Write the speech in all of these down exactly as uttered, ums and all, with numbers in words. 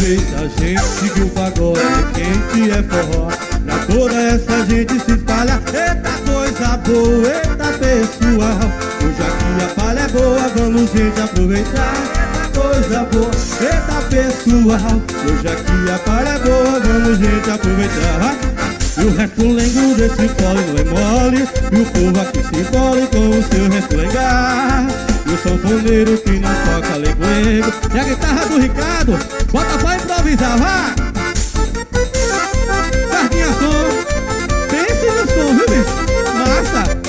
Aproveita, gente, que o pagode é quente, é forró. Pra toda essa gente se espalha. Eita coisa boa, eita pessoal. Hoje aqui a palha é boa, vamos gente aproveitar. Eita coisa boa, eita pessoal. Hoje aqui a palha é boa, vamos gente aproveitar. Vai. E o resto lengo desse pole não é mole. E o povo aqui se embole com o seu resto lengar. E o sanfoneiro que não toca lengo-lengo. E a guitarra do Ricardo, bota pra improvisar, vai! Sardinha som, pense no som, viu bicho? Massa!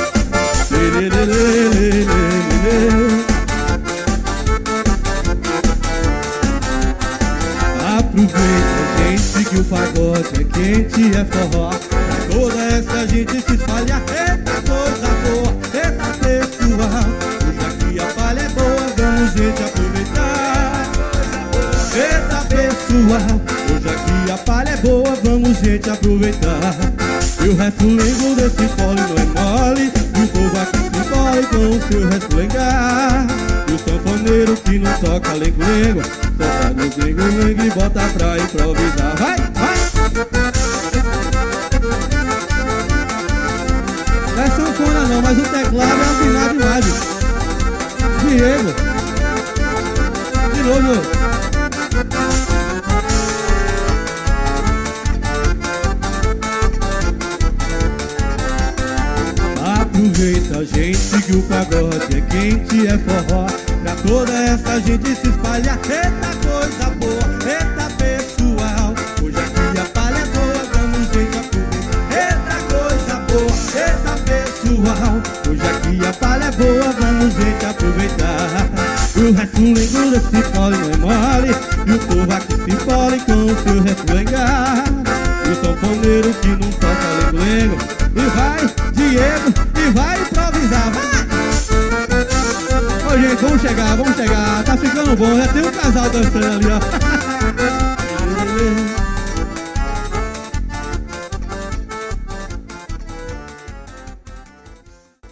Aproveita, gente, que o pagode é quente, é forró. Toda essa gente se espalha. Eita coisa boa, eita pessoal. Hoje aqui a palha é boa, vamos gente aproveitar. Eita pessoal, hoje aqui a palha é boa, vamos gente aproveitar. E o resto lengo desse pole não é mole. E o povo aqui se embole com o seu resto lengar. E o sanfoneiro que não toca lengo-lengo, toca no lengo-lengo e bota pra improvisar. Vai, vai! Não é sanfona não, mas o teclado é afinado demais. Diego, de novo. Aproveita, gente, que o pagode é quente, é forró. Pra toda essa gente se espalha. Eita coisa boa, eita pessoal. Hoje aqui a palha é boa, vamos gente aproveitar. Eita coisa boa, eita pessoal. Hoje aqui a palha é boa, vamos gente aproveitar. E o resto lengo desse pole não é mole. E o povo aqui se embole com o seu resto lengar. E o sanfoneiro que não toca lengo-lengo. E vai, Diego, e vai improvisar, vai! Ô gente, vamos chegar, vamos chegar. Tá ficando bom, já tem um casal dançando ali, ó.